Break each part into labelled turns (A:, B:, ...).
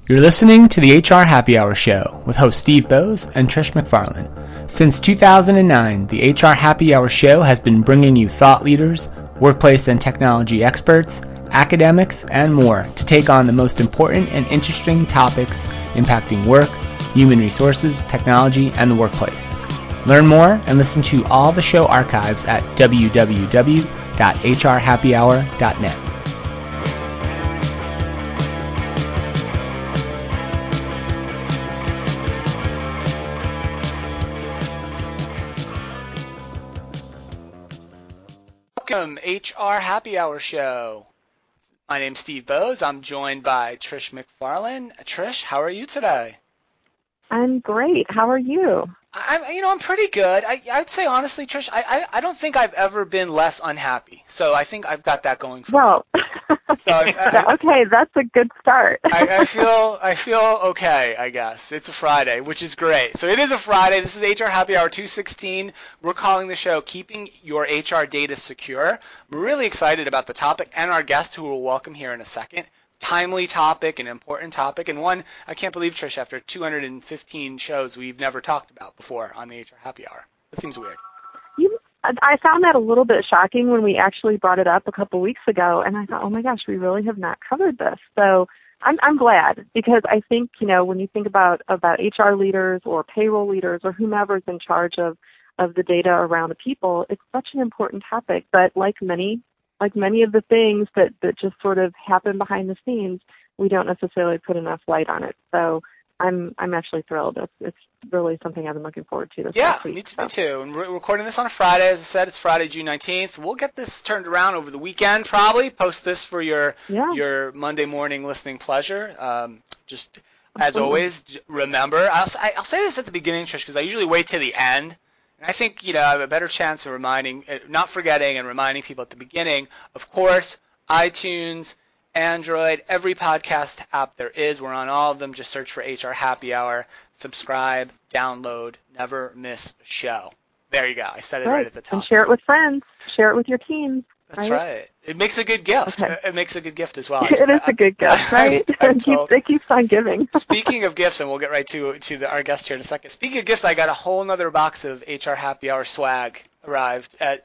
A: You're listening to the HR Happy Hour Show with hosts Steve Bowes and Trish McFarlane. Since 2009, the HR Happy Hour Show has been bringing you thought leaders, workplace and technology experts, academics, and more to take on the most important and interesting topics impacting work, human resources, technology, and the workplace. Learn more and listen to all the show archives at www.hrhappyhour.net. Welcome, HR Happy Hour Show. My name's Steve Bowes. I'm joined by Trish McFarlane. Trish, how are you today?
B: I'm great. How are you?
A: I'm pretty good. I'd say honestly, Trish, I don't think I've ever been less unhappy. So I think I've got that going for me. So
B: okay, that's a good start.
A: I feel okay, I guess. It's a Friday, which is great. So it is a Friday. This is HR Happy Hour 216. We're calling the show Keeping Your HR Data Secure. We're really excited about the topic and our guest, who we'll welcome here in a second. Timely topic, an important topic, and one I can't believe, Trish, after 215 shows we've never talked about before on the HR Happy Hour. That seems weird.
B: I found that a little bit shocking when we actually brought it up a couple weeks ago, and I thought, oh my gosh, we really have not covered this. So I'm glad, because I think, when you think about HR leaders or payroll leaders or whomever's in charge of the data around the people, it's such an important topic. But like many of the things that just sort of happen behind the scenes, we don't necessarily put enough light on it. So I'm actually thrilled. It's really something I've been looking forward to this last week.
A: Me too. And we're recording this on a Friday. As I said, it's Friday, June 19th. We'll get this turned around over the weekend, probably. Post this for your Monday morning listening pleasure. Just as always, remember, I'll say this at the beginning, Trish, because I usually wait till the end. And I think, I have a better chance of not forgetting and reminding people at the beginning. Of course, iTunes, Android, every podcast app there is. We're on all of them. Just search for HR Happy Hour. Subscribe, download, never miss a show. There you go. I said it right at the top.
B: And share it with friends. Share it with your teams.
A: That's right. It makes a good gift. Okay. It makes a good gift as well.
B: It is a good gift, right? It keeps on giving.
A: Speaking of gifts, and we'll get right to our guest here in a second. Speaking of gifts, I got a whole other box of HR Happy Hour swag arrived at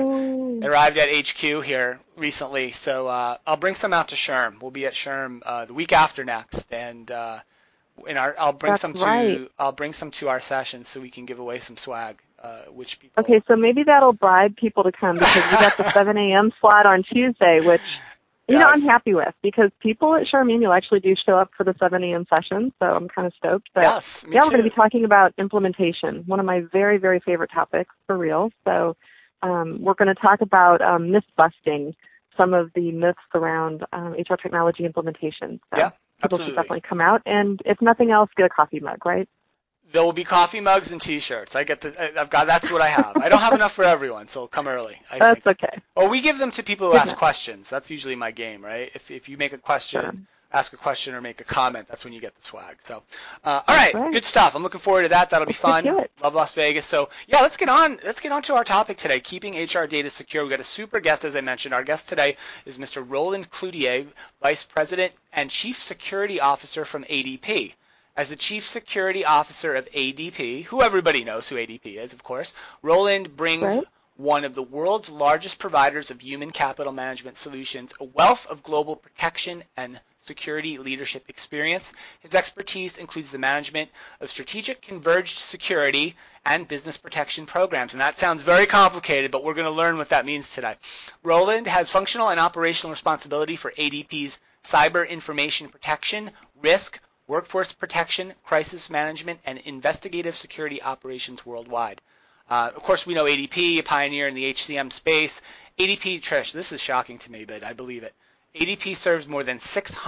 A: HQ here recently. So I'll bring some out to SHRM. We'll be at SHRM the week after next, and I'll bring some to our session so we can give away some swag.
B: Okay, so maybe that'll bribe people to come, because we got the 7 a.m. slot on Tuesday, which I'm happy with, because people at SHRM Annual actually do show up for the 7 a.m. session, so I'm kind of stoked. But
A: me too.
B: We're going to be talking about implementation, one of my very, very favorite topics, for real. So we're going to talk about myth busting, some of the myths around HR technology implementation. So people should definitely come out, and if nothing else, get a coffee mug, right?
A: There will be coffee mugs and T-shirts. That's what I have. I don't have enough for everyone, so come early.
B: That's okay.
A: Or we give them to people who ask questions. That's usually my game, right? If you make a question, ask a question, or make a comment, that's when you get the swag. So, all right, good stuff. I'm looking forward to that. That'll be fun. Love Las Vegas. So, let's get on to our topic today, keeping HR data secure. We've got a super guest, as I mentioned. Our guest today is Mr. Roland Cloutier, Vice President and Chief Security Officer from ADP. As the Chief Security Officer of ADP, who everybody knows who ADP is, of course, Roland brings one of the world's largest providers of human capital management solutions, a wealth of global protection and security leadership experience. His expertise includes the management of strategic converged security and business protection programs. And that sounds very complicated, but we're going to learn what that means today. Roland has functional and operational responsibility for ADP's cyber information protection, risk, workforce protection, crisis management, and investigative security operations worldwide. Of course, we know ADP, a pioneer in the HCM space. ADP, Trish, this is shocking to me, but I believe it. ADP serves more than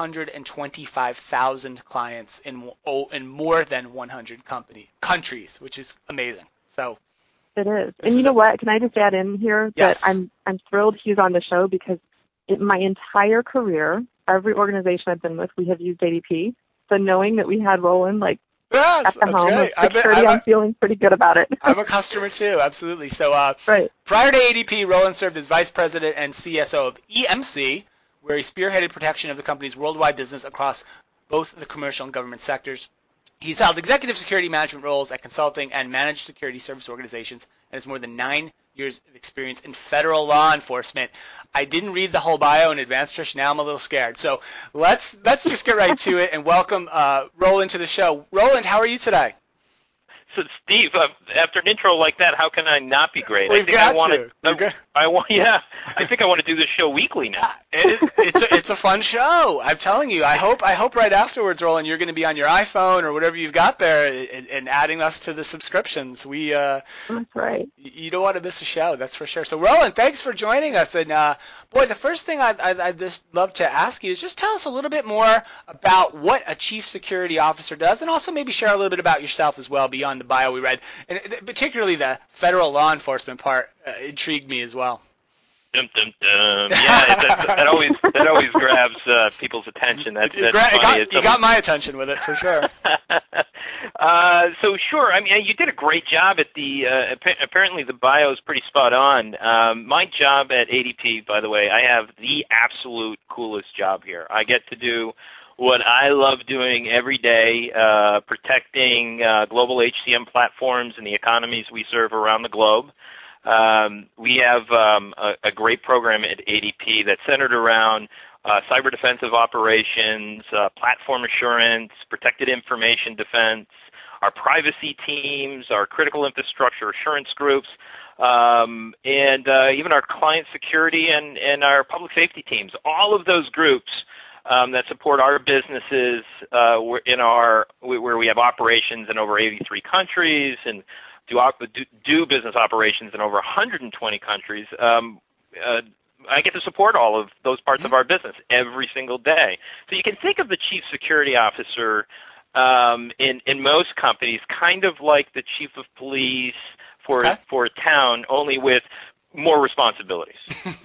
A: 625,000 clients in more than 100 countries, which is amazing. So
B: it is. And you know what? Can I just add in here that I'm thrilled he's on the show, because in my entire career, every organization I've been with, we have used ADP. So knowing that we had Roland at the helm of security, I'm feeling pretty good about it.
A: I'm a customer too, absolutely. So prior to ADP, Roland served as Vice President and CSO of EMC, where he spearheaded protection of the company's worldwide business across both the commercial and government sectors. He's held executive security management roles at consulting and managed security service organizations and has more than 9 years of experience in federal law enforcement. I didn't read the whole bio in advance, Trish. Now I'm a little scared. So let's just get right to it and welcome Roland to the show. Roland, how are you today?
C: So, Steve, after an intro like that, how can I not be great?
A: I think I want
C: to do this show weekly now.
A: It's a fun show. I'm telling you. I hope right afterwards, Roland, you're going to be on your iPhone or whatever you've got there and adding us to the subscriptions.
B: That's right.
A: You don't want to miss a show, that's for sure. So, Roland, thanks for joining us. And boy, the first thing I'd just love to ask you is just tell us a little bit more about what a chief security officer does, and also maybe share a little bit about yourself as well beyond the bio we read, and particularly the federal law enforcement part intrigued me as well.
C: Dum, dum, dum. Yeah, that always grabs people's attention. That's funny.
A: You got my attention with it for sure.
C: So sure, I mean, you did a great job at the. Apparently, the bio is pretty spot on. My job at ADP, by the way, I have the absolute coolest job here. I get to do what I love doing every day, protecting global HCM platforms and the economies we serve around the globe. We have a great program at ADP that's centered around cyber defensive operations, platform assurance, protected information defense, our privacy teams, our critical infrastructure assurance groups, and even our client security and our public safety teams. All of those groups that support our businesses where we have operations in over 83 countries and do business operations in over 120 countries. I get to support all of those parts of our business every single day. So you can think of the chief security officer in most companies kind of like the chief of police for a town, only with more responsibilities.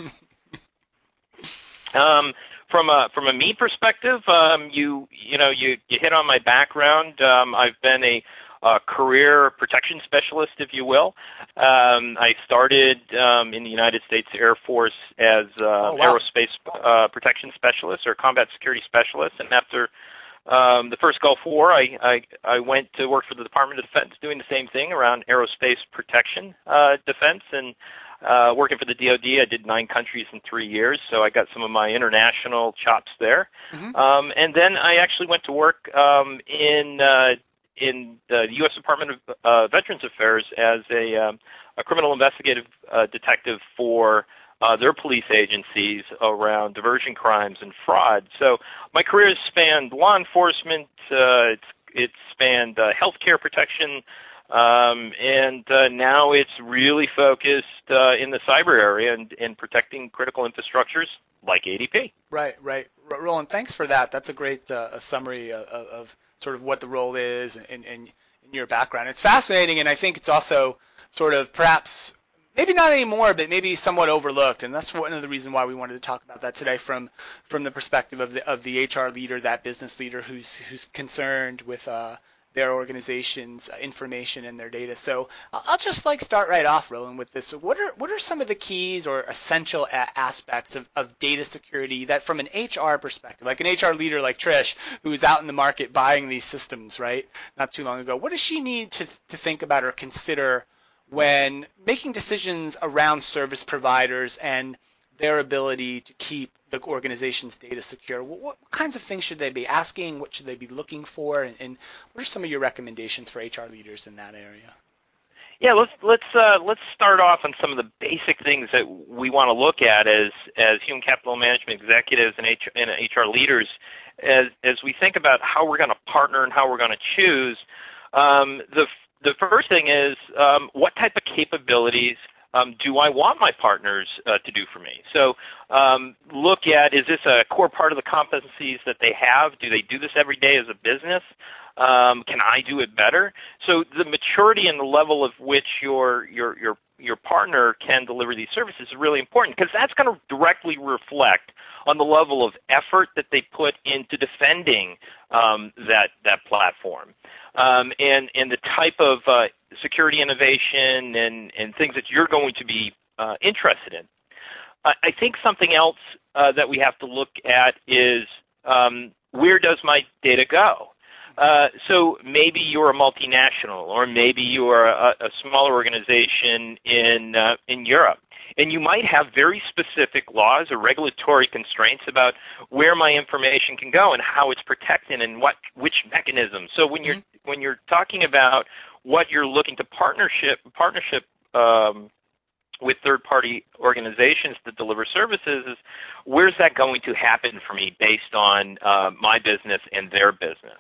C: From a me perspective, you hit on my background. I've been a career protection specialist, if you will. I started in the United States Air Force as aerospace protection specialist or combat security specialist, and after the first Gulf War, I went to work for the Department of Defense, doing the same thing around aerospace protection defense, and working for the DoD. I did 9 countries in 3 years, so I got some of my international chops there. And then I actually went to work in the U.S. Department of Veterans Affairs as a criminal investigative detective for their police agencies around diversion crimes and fraud. So my career has spanned law enforcement, it's spanned healthcare protection, and now it's really focused in the cyber area and protecting critical infrastructures like ADP.
A: Right. Roland, thanks for that. That's a great summary of sort of what the role is and your background. It's fascinating, and I think it's also sort of perhaps maybe not anymore, but maybe somewhat overlooked, and that's one of the reasons why we wanted to talk about that today from the perspective of the HR leader, that business leader who's concerned with their organization's information and their data. So I'll just start right off, Roland, with this. What are some of the keys or essential aspects of data security that from an HR perspective, like an HR leader like Trish, who is out in the market buying these systems, right, not too long ago, what does she need to think about or consider when making decisions around service providers and their ability to keep the organization's data secure? What kinds of things should they be asking? What should they be looking for? And what are some of your recommendations for HR leaders in that area?
C: Yeah, let's start off on some of the basic things that we want to look at as human capital management executives and HR leaders as we think about how we're going to partner and how we're going to choose. The first thing is what type of capabilities do I want my partners to do for me? So look at, is this a core part of the competencies that they have? Do they do this every day as a business? Can I do it better? So the maturity and the level of which your partner can deliver these services is really important, because that's going to directly reflect on the level of effort that they put into defending that platform, and the type of security innovation and things that you're going to be interested in. I think something else that we have to look at is where does my data go? So maybe you're a multinational, or maybe you are a smaller organization in Europe, and you might have very specific laws or regulatory constraints about where my information can go and how it's protected and which mechanisms. So when you're talking about what you're looking to partnership with third-party organizations that deliver services, is where's that going to happen for me based on my business and their business?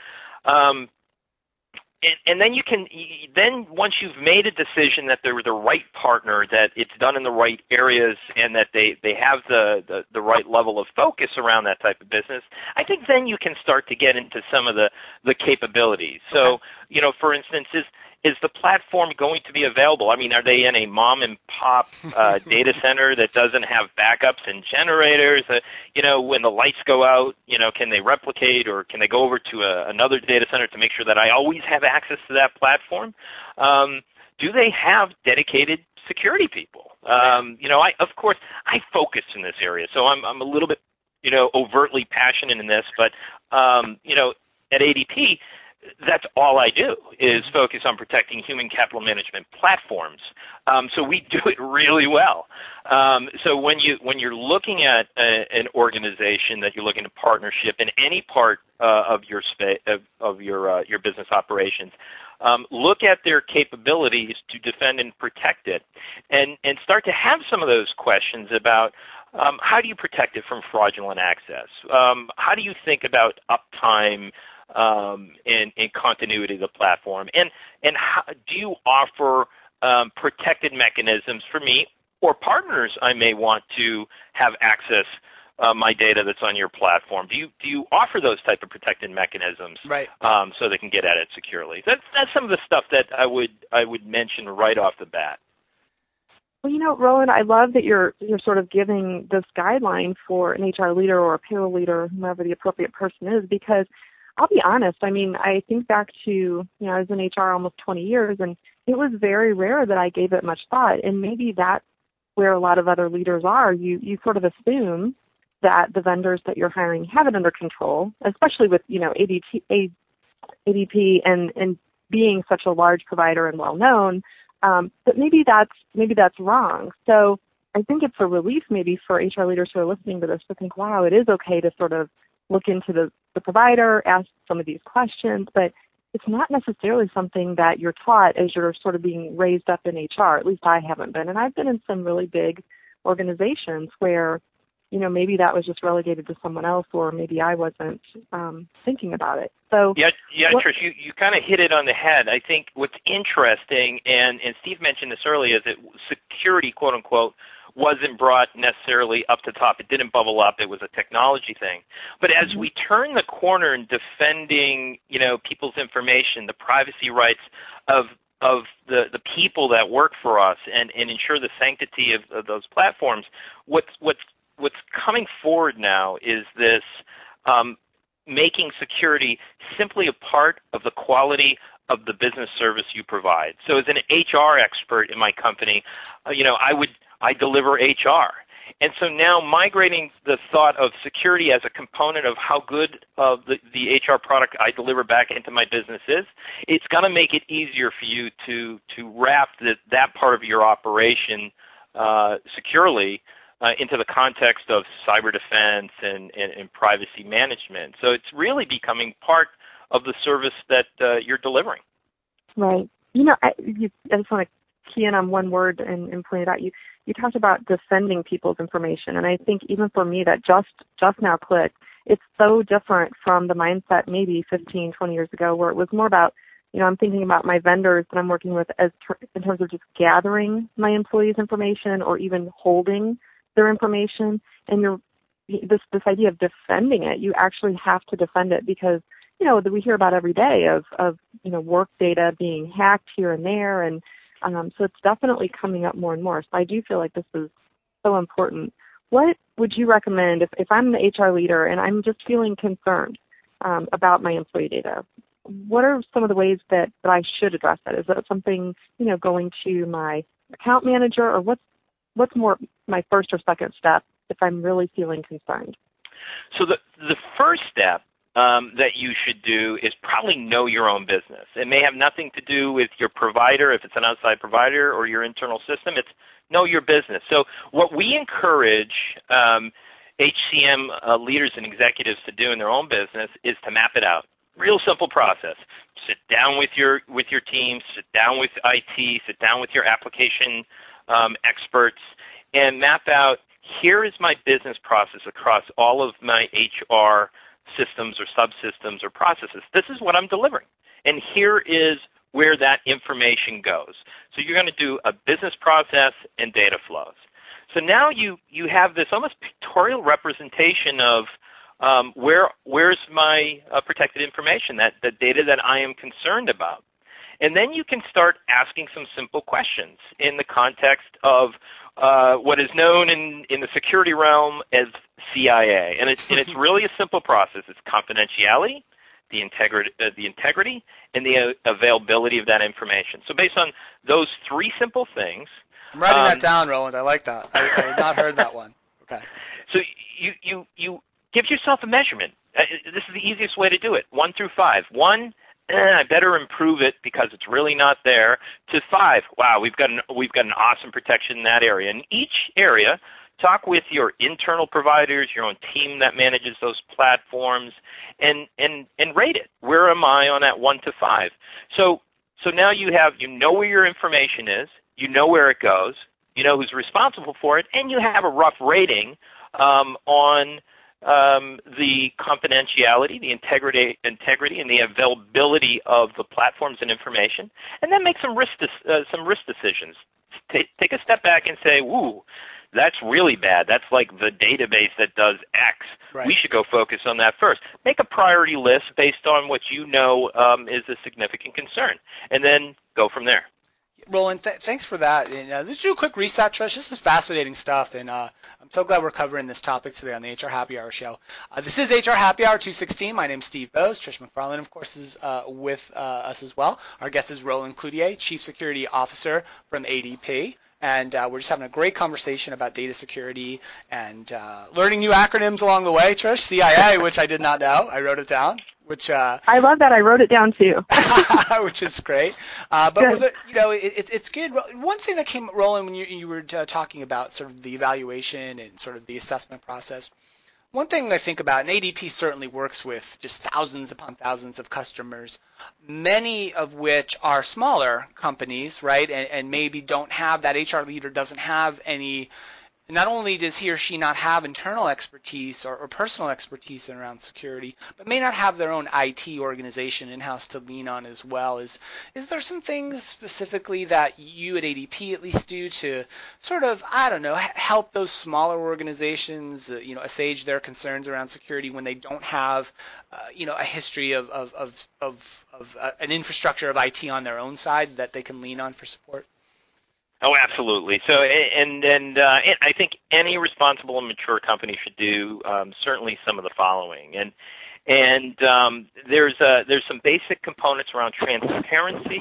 C: And then then once you've made a decision that they're the right partner, that it's done in the right areas, and that they have the right level of focus around that type of business, I think then you can start to get into some of the capabilities. So, for instance, is the platform going to be available? I mean, are they in a mom and pop data center that doesn't have backups and generators? When the lights go out, can they replicate, or can they go over to another data center to make sure that I always have access to that platform? Do they have dedicated security people? Of course, I focus in this area, so I'm a little bit, overtly passionate in this, but, at ADP, that's all I do is focus on protecting human capital management platforms. So we do it really well. So when you're looking at an organization that you're looking to partnership in any part of your your business operations, look at their capabilities to defend and protect it, and start to have some of those questions about how do you protect it from fraudulent access? How do you think about uptime? And continuity of the platform, and how, do you offer protected mechanisms for me or partners I may want to have access my data that's on your platform? Do you offer those type of protected mechanisms,
A: right?
C: So they can get at it securely? That's some of the stuff that I would mention right off the bat.
B: Well, Roland, I love that you're sort of giving this guideline for an HR leader or a payroll leader, whoever the appropriate person is, because I'll be honest, I think back to, I was in HR almost 20 years, and it was very rare that I gave it much thought, and maybe that's where a lot of other leaders are. You sort of assume that the vendors that you're hiring have it under control, especially with, ADP and being such a large provider and well-known, but maybe that's wrong. So I think it's a relief maybe for HR leaders who are listening to this to think, wow, it is okay to sort of look into the provider, ask some of these questions, but it's not necessarily something that you're taught as you're sort of being raised up in HR. At least I haven't been. And I've been in some really big organizations where, maybe that was just relegated to someone else, or maybe I wasn't thinking about it. So
C: yeah, Trish, you kind of hit it on the head. I think what's interesting, and Steve mentioned this earlier, is that security, quote unquote, wasn't brought necessarily up to top. It didn't bubble up. It was a technology thing. But as we turn the corner in defending, people's information, the privacy rights of the people that work for us, and ensure the sanctity of those platforms, what's coming forward now is this making security simply a part of the quality of the business service you provide. So as an HR expert in my company, I deliver HR. And so now migrating the thought of security as a component of how good of the HR product I deliver back into my business is, it's going to make it easier for you to wrap that part of your operation securely into the context of cyber defense and privacy management. So it's really becoming part of the service that you're delivering. Right.
B: I just want to key in on one word and point it out. You talked about defending people's information, and I think even for me that just now clicked. It's so different from the mindset maybe 15, 20 years ago, where it was more about, I'm thinking about my vendors that I'm working with in terms of just gathering my employees' information or even holding their information. And this idea of defending it, you actually have to defend it because, we hear about every day of work data being hacked here and there, and so it's definitely coming up more and more. So I do feel like this is so important. What would you recommend if I'm the HR leader and I'm just feeling concerned about my employee data? What are some of the ways that I should address that? Is that something, going to my account manager, or what's more my first or second step if I'm really feeling concerned?
C: So the first step that you should do is probably know your own business. It may have nothing to do with your provider, if it's an outside provider, or your internal system. It's know your business. So what we encourage HCM leaders and executives to do in their own business is to map it out. Real simple process. Sit down with your team, sit down with IT, sit down with your application experts, and map out, here is my business process across all of my HR systems or subsystems or processes. This is what I'm delivering. And here is where that information goes. So you're going to do a business process and data flows. So now you have this almost pictorial representation of where's my protected information, the data that I am concerned about. And then you can start asking some simple questions in the context of what is known in the security realm as CIA. And it's really a simple process. It's confidentiality, the integrity, and the availability of that information. So based on those three simple things.
A: I'm writing that down, Roland. I like that. I had not heard that one. Okay.
C: So you give yourself a measurement. This is the easiest way to do it. 1 through 5. 1, I better improve it because it's really not there. To 5, wow, we've got an awesome protection in that area. In each area, talk with your internal providers, your own team that manages those platforms, and rate it. Where am I on that 1 to 5? So now you know where your information is, you know where it goes, you know who's responsible for it, and you have a rough rating on the confidentiality, the integrity, and the availability of the platforms and information, and then make some risk decisions. Take a step back and say, "Ooh, that's really bad. That's like the database that does X. Right. We should go focus on that first." Make a priority list based on what you know is a significant concern, and then go from there.
A: Roland, thanks for that. And let's do a quick reset, Trish. This is fascinating stuff, and I'm so glad we're covering this topic today on the HR Happy Hour show. This is HR Happy Hour 216. My name's Steve Bose. Trish McFarlane, of course, is with us as well. Our guest is Roland Cloutier, Chief Security Officer from ADP. And we're just having a great conversation about data security and learning new acronyms along the way, Trish. CIA, which I did not know. I wrote it down. Which
B: I love that. I wrote it down too.
A: Which is great. But it's good. One thing that came, Roland, when you were talking about sort of the evaluation and sort of the assessment process. One thing I think about, and ADP certainly works with just thousands upon thousands of customers, many of which are smaller companies, right, and maybe don't have, that HR leader doesn't have any. Not only does he or she not have internal expertise or personal expertise around security, but may not have their own IT organization in-house to lean on as well. Is there some things specifically that you at ADP at least do to sort of, I don't know, help those smaller organizations, assuage their concerns around security when they don't have, a history of an infrastructure of IT on their own side that they can lean on for support?
C: Oh, absolutely. So, and I think any responsible and mature company should do certainly some of the following. And there's some basic components around transparency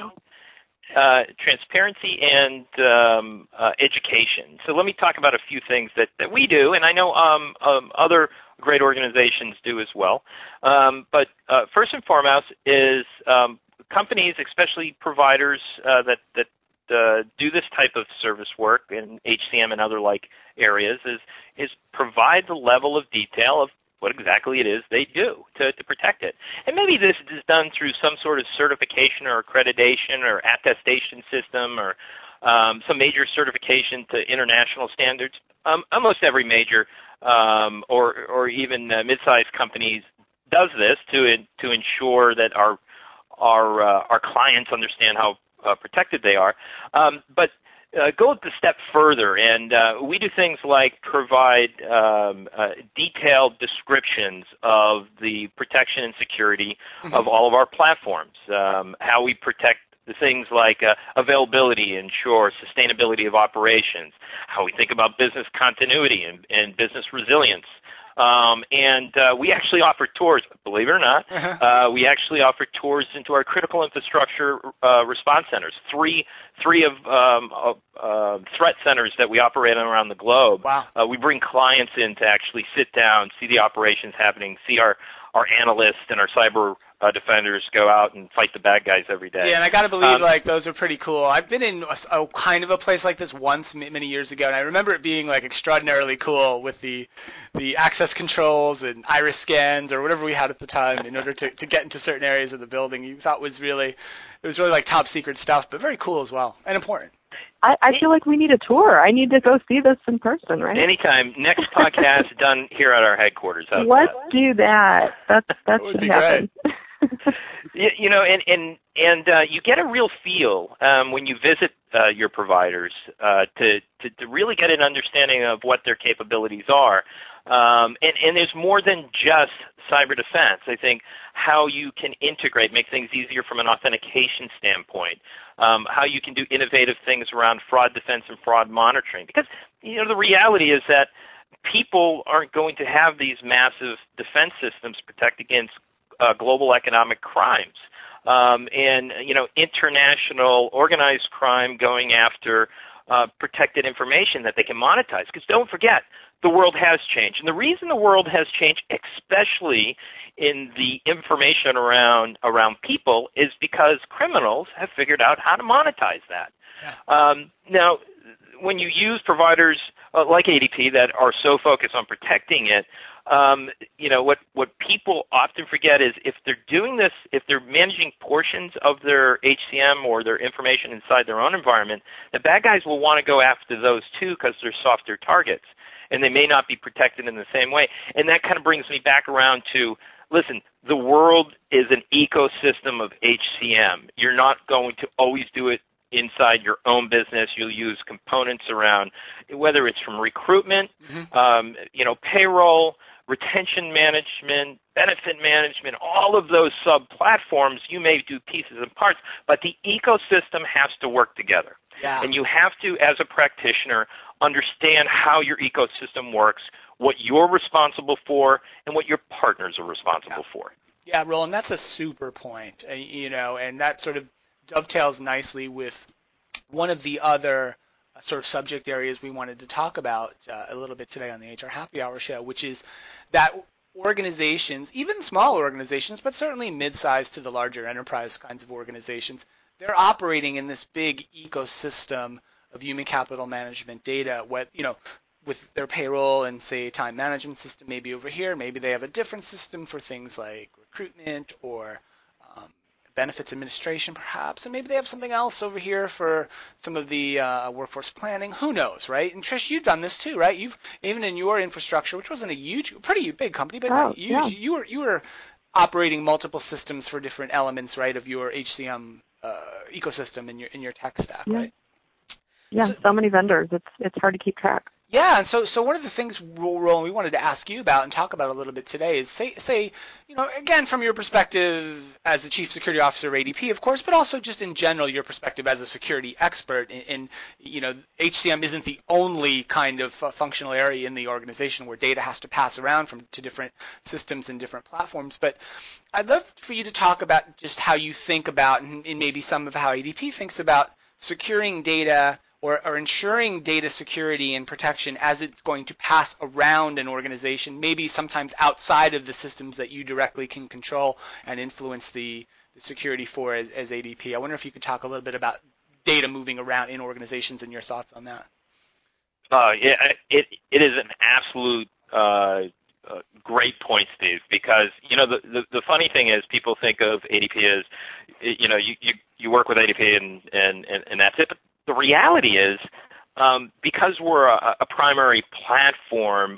C: and education. So let me talk about a few things that we do, and I know other great organizations do as well. But first and foremost is companies, especially providers that do this type of service work in HCM and other like areas is provide the level of detail of what exactly it is they do to protect it. And maybe this is done through some sort of certification or accreditation or attestation system or some major certification to international standards. Almost every major or even mid-sized companies does this to ensure that our clients understand how protected they are. But go a step further, and we do things like provide detailed descriptions of the protection and security of all of our platforms, how we protect the things like availability, ensure sustainability of operations, how we think about business continuity and business resilience, We actually offer tours, believe it or not. We actually offer tours into our critical infrastructure response centers, three of threat centers that we operate on around the globe.
A: Wow.
C: We bring clients in to actually sit down, see the operations happening, see our analysts and our cyber defenders go out and fight the bad guys every day.
A: Yeah, and I got to believe those are pretty cool. I've been in a kind of a place like this once many years ago, and I remember it being like extraordinarily cool with the access controls and iris scans or whatever we had at the time in order to get into certain areas of the building. You thought was really like top secret stuff, but very cool as well and important.
B: I feel like we need a tour. I need to go see this in person, right?
C: Anytime. Next podcast done here at our headquarters.
B: Let's do that. That should happen.
C: You know, and you get a real feel when you visit your providers to really get an understanding of what their capabilities are. And there's more than just cyber defense. I think how you can integrate, make things easier from an authentication standpoint, how you can do innovative things around fraud defense and fraud monitoring. Because, you know, the reality is that people aren't going to have these massive defense systems protect against global economic crimes. And, you know, international organized crime going after protected information that they can monetize. Because don't forget, the world has changed. And the reason the world has changed, especially in the information around people, is because criminals have figured out how to monetize that. Yeah. Now, when you use providers like ADP that are so focused on protecting it, you know, what people often forget is if they're doing this, if they're managing portions of their HCM or their information inside their own environment, the bad guys will want to go after those too because they're softer targets, and they may not be protected in the same way. And that kind of brings me back around to, listen, the world is an ecosystem of HCM. You're not going to always do it inside your own business. You'll use components around, whether it's from recruitment, you know, payroll, retention management, benefit management, all of those sub-platforms, you may do pieces and parts, but the ecosystem has to work together.
A: Yeah.
C: And you have to, as a practitioner, understand how your ecosystem works, what you're responsible for, and what your partners are responsible for.
A: Yeah, Roland, that's a super point, you know, and that sort of dovetails nicely with one of the other sort of subject areas we wanted to talk about a little bit today on the HR Happy Hour show, which is that organizations, even small organizations, but certainly mid-sized to the larger enterprise kinds of organizations, they're operating in this big ecosystem of human capital management data, with their payroll and, say, time management system maybe over here. Maybe they have a different system for things like recruitment or benefits administration, perhaps, and maybe they have something else over here for some of the workforce planning. Who knows, right? And Trish, you've done this too, right? You've even in your infrastructure, which wasn't a huge, pretty big company, but not huge. Yeah. You were operating multiple systems for different elements, right, of your HCM ecosystem in your tech stack, right?
B: Yeah, so many vendors. It's hard to keep track.
A: Yeah, and so one of the things, Roland, we wanted to ask you about and talk about a little bit today is say, you know, again, from your perspective as the Chief Security Officer of ADP, of course, but also just in general, your perspective as a security expert. And you know, HCM isn't the only kind of functional area in the organization where data has to pass around to different systems and different platforms. But I'd love for you to talk about just how you think about, and maybe some of how ADP thinks about securing data or ensuring data security and protection as it's going to pass around an organization, maybe sometimes outside of the systems that you directly can control and influence the security for as ADP. I wonder if you could talk a little bit about data moving around in organizations and your thoughts on that.
C: Yeah, it is an absolute great point, Steve, because, you know, the funny thing is people think of ADP as, you know, you work with ADP and that's it. But the reality is, because we're a primary platform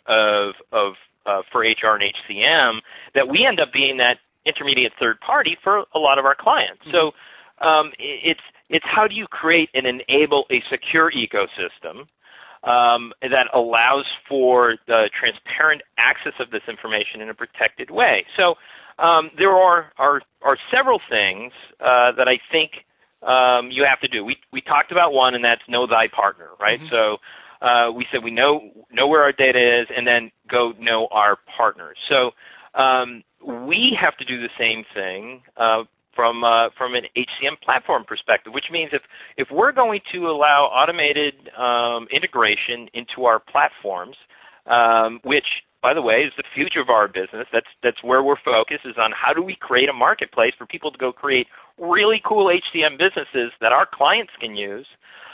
C: for HR and HCM, that we end up being that intermediate third party for a lot of our clients. Mm-hmm. So it's how do you create and enable a secure ecosystem that allows for the transparent access of this information in a protected way. So there are several things that I think you have to do. We talked about one, and that's know thy partner, right? Mm-hmm. So we said we know where our data is, and then go know our partners. So we have to do the same thing from an HCM platform perspective, which means if we're going to allow automated integration into our platforms, which, by the way, is the future of our business. That's where we're focused, is on how do we create a marketplace for people to go create really cool HCM businesses that our clients can use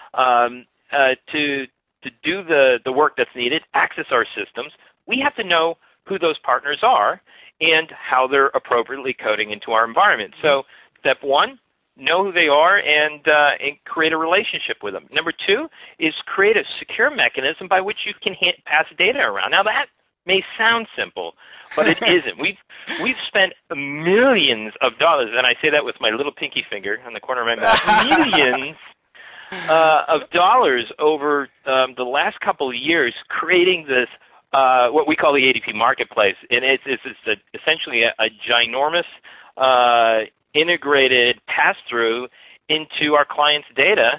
C: to do the work that's needed, access our systems. We have to know who those partners are and how they're appropriately coding into our environment. So step one, know who they are and create a relationship with them. Number two is create a secure mechanism by which you can pass data around. Now that may sound simple, but it isn't. We've spent millions of dollars, and I say that with my little pinky finger on the corner of my mouth, millions of dollars over the last couple of years creating this what we call the ADP Marketplace, and it's essentially a ginormous integrated pass-through into our clients' data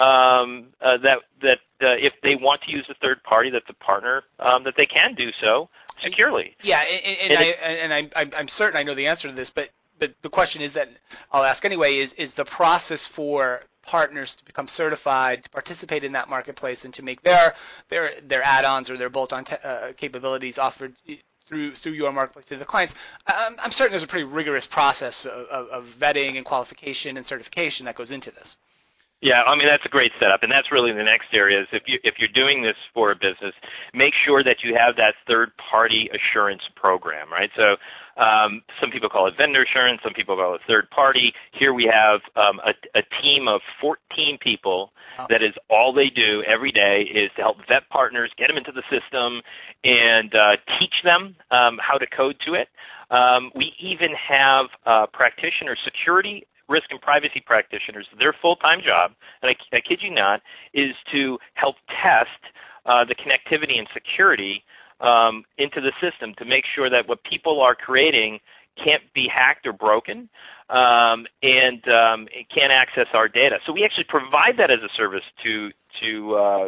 C: that if they want to use a third party that's a partner, that they can do so securely.
A: Yeah, I'm certain I know the answer to this, but the question is that I'll ask anyway, is the process for partners to become certified to participate in that marketplace and to make their add-ons or their bolt-on capabilities offered through your marketplace to the clients. I'm certain there's a pretty rigorous process of vetting and qualification and certification that goes into this.
C: Yeah, I mean, that's a great setup, and that's really the next area is if you're doing this for a business, make sure that you have that third-party assurance program, right? So some people call it vendor assurance, some people call it third party. Here we have a team of 14 people that is all they do every day is to help vet partners, get them into the system, and teach them how to code to it. We even have practitioner security, risk and privacy practitioners. Their full-time job, and I kid you not, is to help test the connectivity and security into the system to make sure that what people are creating can't be hacked or broken and it can't access our data. So we actually provide that as a service to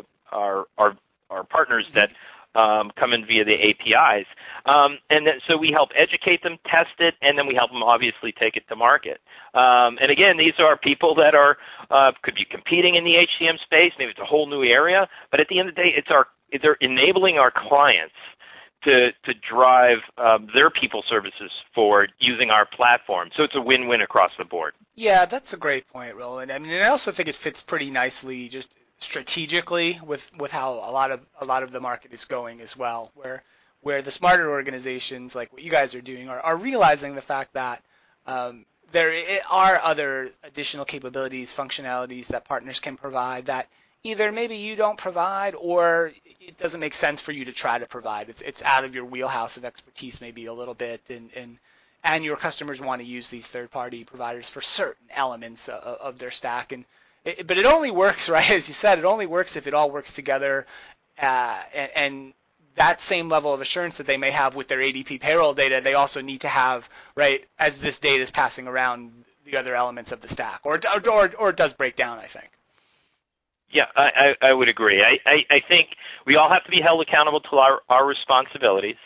C: our partners that come in via the APIs. And then, so we help educate them, test it, and then we help them obviously take it to market. And again, these are people that are could be competing in the HCM space. Maybe it's a whole new area. But at the end of the day, they're enabling our clients to drive their people services forward using our platform. So it's a win-win across the board.
A: Yeah, that's a great point, Roland. I mean, and I also think it fits pretty nicely just strategically with how a lot of the market is going as well, where the smarter organizations like what you guys are doing are realizing the fact that there are other additional capabilities, functionalities that partners can provide that either maybe you don't provide or it doesn't make sense for you to try to provide. It's out of your wheelhouse of expertise maybe a little bit, and your customers want to use these third-party providers for certain elements of their stack. But it only works, right, as you said, it only works if it all works together, and that same level of assurance that they may have with their ADP payroll data, they also need to have, right, as this data is passing around the other elements of the stack, or it does break down, I think.
C: Yeah, I would agree. I think we all have to be held accountable to our responsibilities,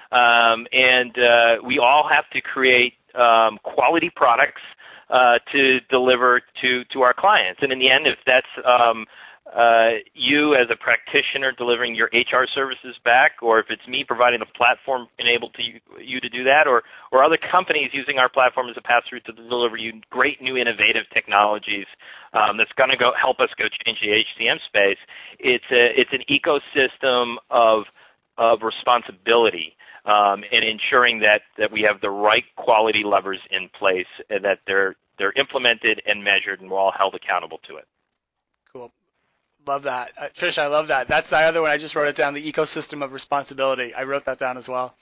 C: and we all have to create quality products to deliver to our clients. And in the end, if that's you as a practitioner delivering your HR services back, or if it's me providing a platform enabled to you to do that, or other companies using our platform as a pass-through to deliver you great new innovative technologies that's going to help us go change the HCM space, it's an ecosystem of responsibility and ensuring that we have the right quality levers in place and that they're implemented and measured and we're all held accountable to it.
A: Cool. Love that. Trish, I love that. That's the other one. I just wrote it down, the ecosystem of responsibility. I wrote that down as well.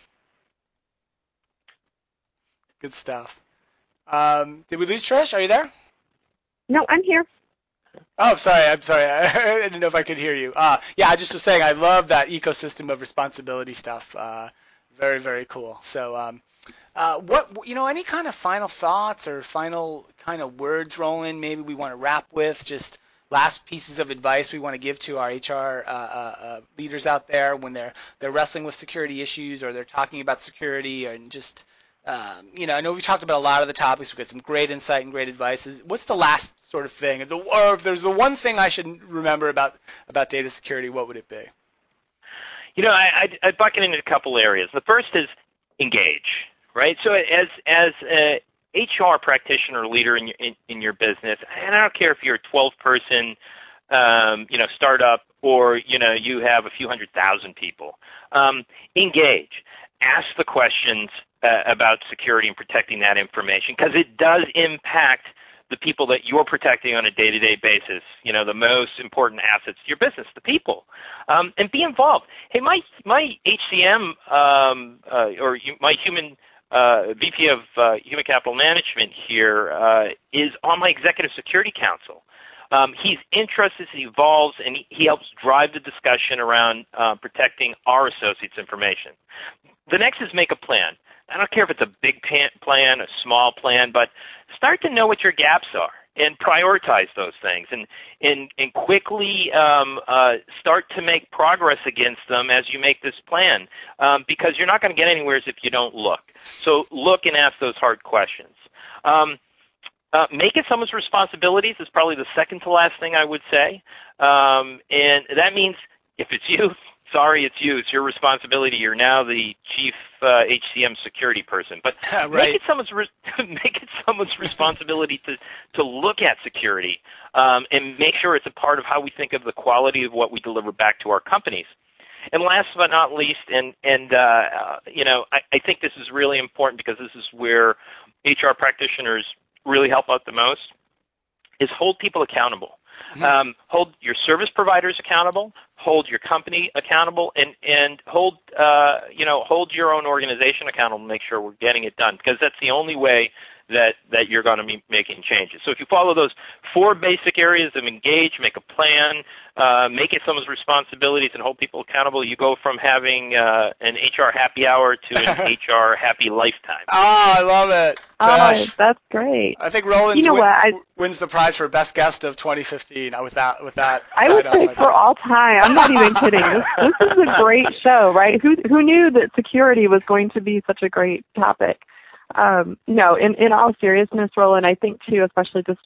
A: Good stuff. Did we lose Trish? Are you there?
B: No, I'm here.
A: Oh, sorry. I'm sorry. I didn't know if I could hear you. Yeah, I just was saying I love that ecosystem of responsibility stuff. Very, very cool. So any kind of final thoughts or final kind of words, Roland, maybe we want to wrap with, just last pieces of advice we want to give to our HR leaders out there when they're wrestling with security issues or they're talking about security and just I know we've talked about a lot of the topics. We've got some great insight and great advice. What's the last sort of thing, or if there's the one thing I should remember about data security, what would it be?
C: I bucket it into a couple areas. The first is engage, right? So as a HR practitioner or leader in your business, and I don't care if you're a 12-person startup or you have a few 100,000 people, engage. Ask the questions about security and protecting that information, because it does impact the people that you're protecting on a day-to-day basis, the most important assets to your business, the people. And be involved. Hey, my HCM or my human VP of Human Capital Management here is on my Executive Security Council. He's interested, he evolves, and he helps drive the discussion around protecting our associates' information. The next is make a plan. I don't care if it's a big plan, a small plan, but start to know what your gaps are and prioritize those things and quickly start to make progress against them as you make this plan, because you're not going to get anywhere if you don't look. So look and ask those hard questions. Make it someone's responsibilities is probably the second to last thing I would say. And that means if it's you, sorry, it's you. It's your responsibility. You're now the chief HCM security person. But
A: right.
C: Make it someone's responsibility to look at security and make sure it's a part of how we think of the quality of what we deliver back to our companies. And last but not least, I think this is really important because this is where HR practitioners really help out the most, is hold people accountable. Mm-hmm. Hold your service providers accountable, hold your company accountable, and hold your own organization accountable to make sure we're getting it done, because that's the only way that you're going to be making changes. So if you follow those 4 basic areas of engage, make a plan, make it someone's responsibilities, and hold people accountable, you go from having an HR happy hour to an HR happy lifetime.
A: Oh, I love it. Gosh.
B: Oh, that's great.
A: I think Roland wins the prize for best guest of 2015 with that.
B: I would say for all time. I'm not even kidding. This is a great show, right? Who knew that security was going to be such a great topic? No, in all seriousness, Roland, I think too, especially just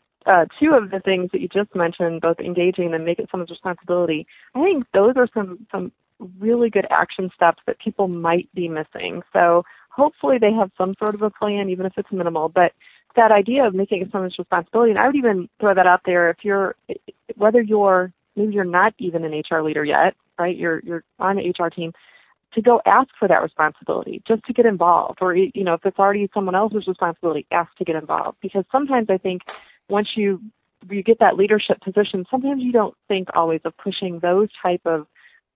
B: 2 of the things that you just mentioned, both engaging and make it someone's responsibility, I think those are some really good action steps that people might be missing. So hopefully they have some sort of a plan, even if it's minimal. But that idea of making it someone's responsibility, and I would even throw that out there, maybe you're not even an HR leader yet, right? You're on the HR team, to go ask for that responsibility, just to get involved. Or, if it's already someone else's responsibility, ask to get involved. Because sometimes I think once you get that leadership position, sometimes you don't think always of pushing those type of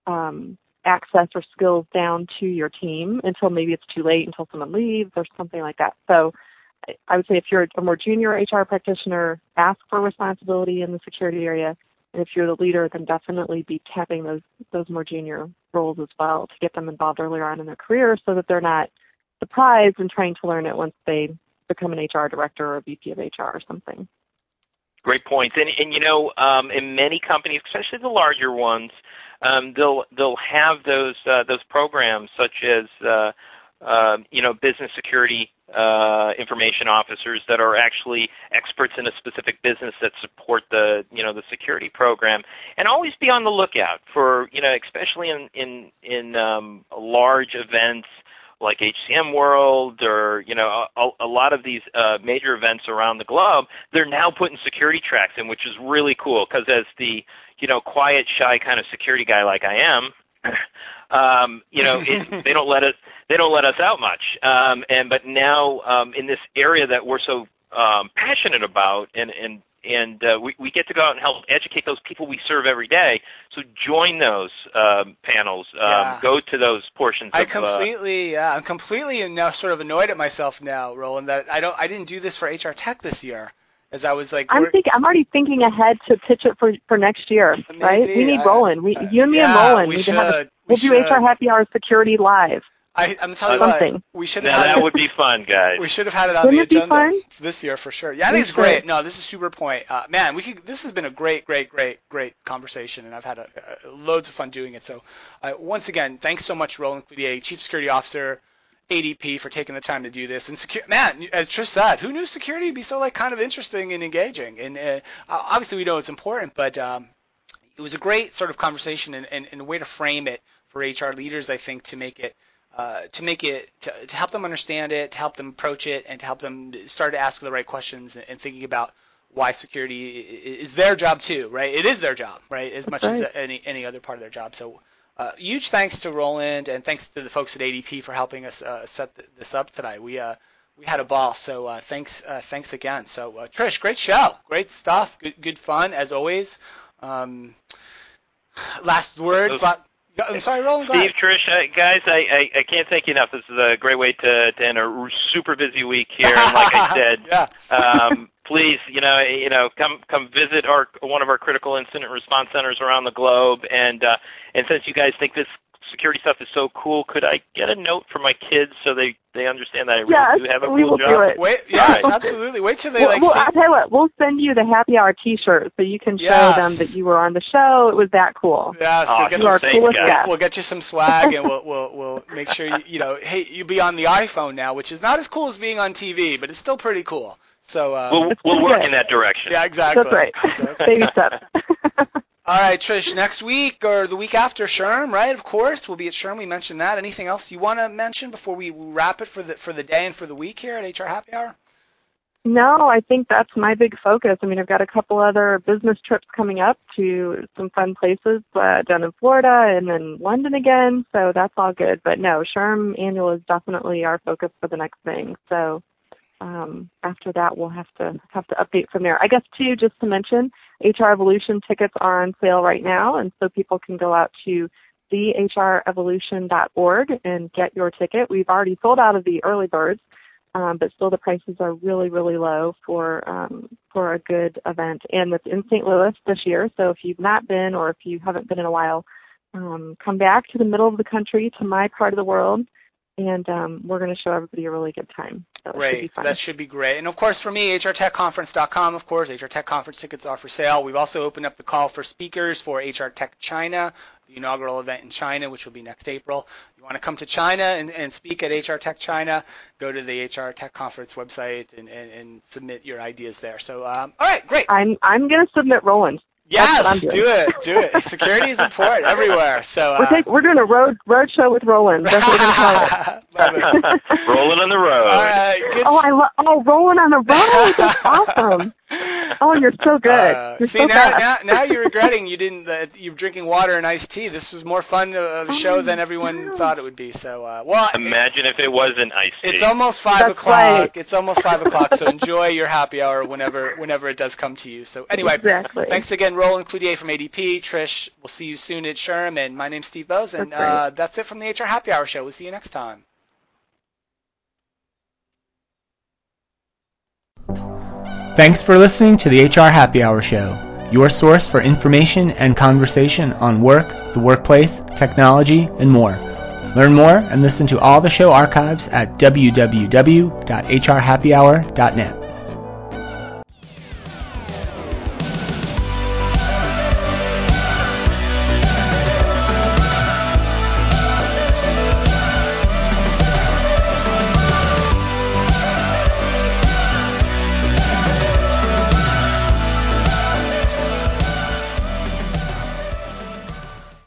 B: access or skills down to your team until maybe it's too late, until someone leaves or something like that. So I would say if you're a more junior HR practitioner, ask for responsibility in the security area. And if you're the leader, then definitely be tapping those more junior roles as well to get them involved earlier on in their career so that they're not surprised and trying to learn it once they become an HR director or a VP of HR or something.
C: Great points. And in many companies, especially the larger ones, they'll have those programs such as business security information officers that are actually experts in a specific business that support the security program. And always be on the lookout for, especially in large events like HCM World or, a lot of these major events around the globe, they're now putting security tracks in, which is really cool because as the, quiet, shy kind of security guy like I am, they don't let us out much. But now in this area that we're so passionate about, and we get to go out and help educate those people we serve every day. So join those panels. Go to those portions.
A: I'm completely now sort of annoyed at myself now, Roland, that I didn't do this for HR Tech this year. As I was like, I'm
B: already thinking ahead to pitch it for next year, right? We need Roland. You and me and Roland need to have we'll do HR Happy Hour Security live.
A: I'm telling you what, we should have had
C: that would be fun, guys.
A: We should have had it on the agenda this year for sure. Yeah, I think it's great. No, this is super point. Man, this has been a great conversation, and I've had loads of fun doing it. So, once again, thanks so much, Roland Cloutier, Chief Security Officer, ADP, for taking the time to do this. And man, as Trish said, who knew security would be so kind of interesting and engaging? And obviously we know it's important, but it was a great sort of conversation and a way to frame it for HR leaders, I think, to help them understand it, to help them approach it, and to help them start to ask the right questions and thinking about why security is their job too, right? It is their job, right? As much as any other part of their job. So huge thanks to Roland, and thanks to the folks at ADP for helping us set this up tonight. We had a ball, so thanks again. So Trish, great show, great stuff, good fun as always. Last words. I'm sorry, Roland. Go
C: Steve,
A: ahead.
C: Trish, guys, I can't thank you enough. This is a great way to end a super busy week here. And like I said, please, come visit one of our critical incident response centers around the globe. And since you guys think this security stuff is so cool, could I get a note for my kids so they understand that I really do have a cool job?
B: Do it.
A: Absolutely. Wait till they
B: I'll tell you what, we'll send you the happy hour T-shirt so you can show them that you were on the show. It was that cool.
A: Yeah, so
B: you are coolest guest.
A: We'll get you some swag, and we'll make sure hey, you'll be on the iPhone now, which is not as cool as being on TV, but it's still pretty cool. So
C: we'll work in that direction.
A: Yeah, exactly.
B: That's right. Baby steps.
A: All right, Trish, next week or the week after, SHRM, right? Of course, we'll be at SHRM. We mentioned that. Anything else you want to mention before we wrap it for the day and for the week here at HR Happy Hour?
B: No, I think that's my big focus. I mean, I've got a couple other business trips coming up to some fun places down in Florida and then London again, so that's all good. But no, SHRM Annual is definitely our focus for the next thing. So after that, we'll have to update from there. I guess, too, just to mention, HR Evolution tickets are on sale right now, and so people can go out to thehrevolution.org and get your ticket. We've already sold out of the early birds, but still the prices are really, really low for a good event. And it's in St. Louis this year, so if you've not been or if you haven't been in a while, come back to the middle of the country, to my part of the world, and we're going to show everybody a really good time. So
A: great. That should be great. And, of course, for me, hrtechconference.com, of course. HR Tech Conference tickets are for sale. We've also opened up the call for speakers for HR Tech China, the inaugural event in China, which will be next April. If you want to come to China and speak at HR Tech China, go to the HR Tech Conference website and submit your ideas there. So, all right, great.
B: I'm going to submit Roland.
A: Yes, do it. Security is important everywhere. So
B: we're doing a road show with Roland. That's what we're going to call it.
C: Rolling on the road.
B: All right, rolling on the road. That's awesome. Oh, you're so good.
A: Now you're regretting you're drinking water and iced tea. This was more fun of a show than everyone thought it would be. So,
C: imagine if it wasn't iced tea.
A: It's almost 5 o'clock. Right. It's almost 5 o'clock. So enjoy your happy hour whenever it does come to you. So anyway, thanks again, Roland Cloutier from ADP. Trish, we'll see you soon at SHRM. And my name's Steve Bose, and that's it from the HR Happy Hour show. We'll see you next time. Thanks for listening to the HR Happy Hour show, your source for information and conversation on work, the workplace, technology, and more. Learn more and listen to all the show archives at www.hrhappyhour.net.